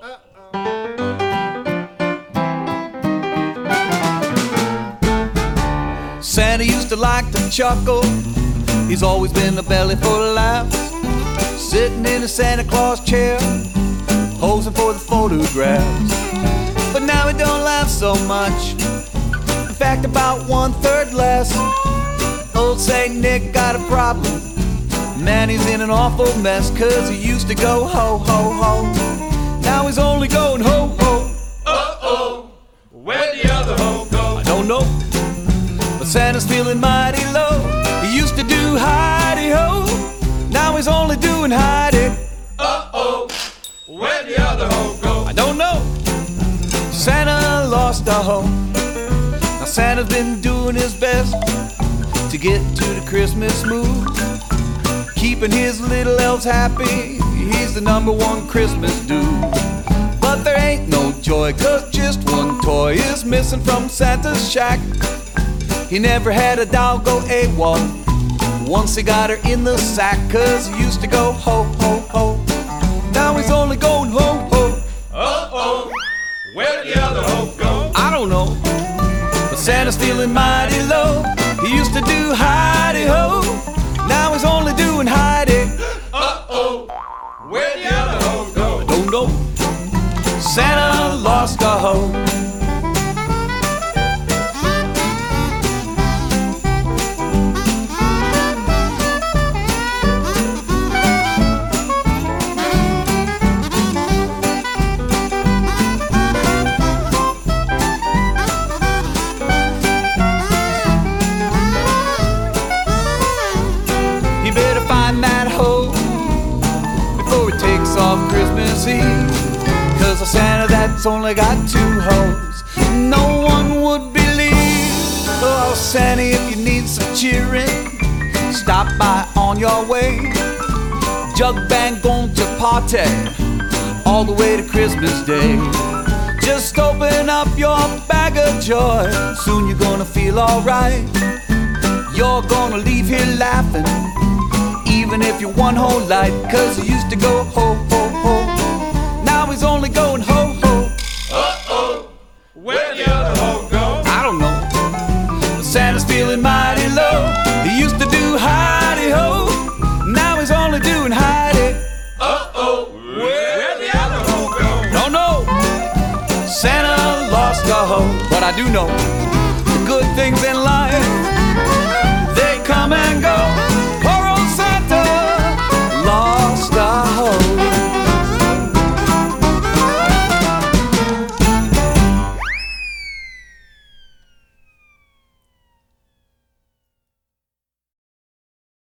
Santa used to like to chuckle. He's always been a belly full of laughs. Sitting in a Santa Claus chair, posing for the photographs. But now he don't laugh so much. In fact, about 1/3 less. Old Saint Nick got a problem. Man, he's in an awful mess. 'Cause he used to go ho, ho, ho. Now he's only going ho, ho. Uh-oh, where'd the other ho go? I don't know, but Santa's feeling mighty low. He used to do hidey-ho. Now he's only doing hidey. Uh-oh, where'd the other ho go? I don't know. Santa lost a hoe. Now Santa's been doing his best to get to the Christmas mood, keeping his little elves happy. He's the #1 Christmas dude. But there ain't no joy, 'cause just one toy is missing from Santa's shack. He never had a doll go AWOL once he got her in the sack. 'Cause he used to go ho, ho, ho. Now he's only going ho, ho. Uh-oh, where'd the other ho go? I don't know, but Santa's feeling mighty low. He used to do hidey-ho. Now he's only doing hidey. Uh-oh, where'd the other ho go? I don't know. Santa lost a hoe. Off Christmas Eve, 'cause a Santa that's only got 2 hoes, no one would believe. Oh, Santa, if you need some cheering, stop by on your way. Jug band going to party all the way to Christmas Day. Just open up your bag of joy, soon you're gonna feel alright. You're gonna leave here laughing, even if you're one whole light. 'Cause he used to go ho, ho, ho. Now he's only going ho, ho. Uh-oh, where'd the other ho go? I don't know, but Santa's feeling mighty low. He used to do hidey-ho. Now he's only doing hidey. Uh-oh, where'd the other ho go? Don't know, Santa lost a hoe. But I do know the good things in life, they come and go.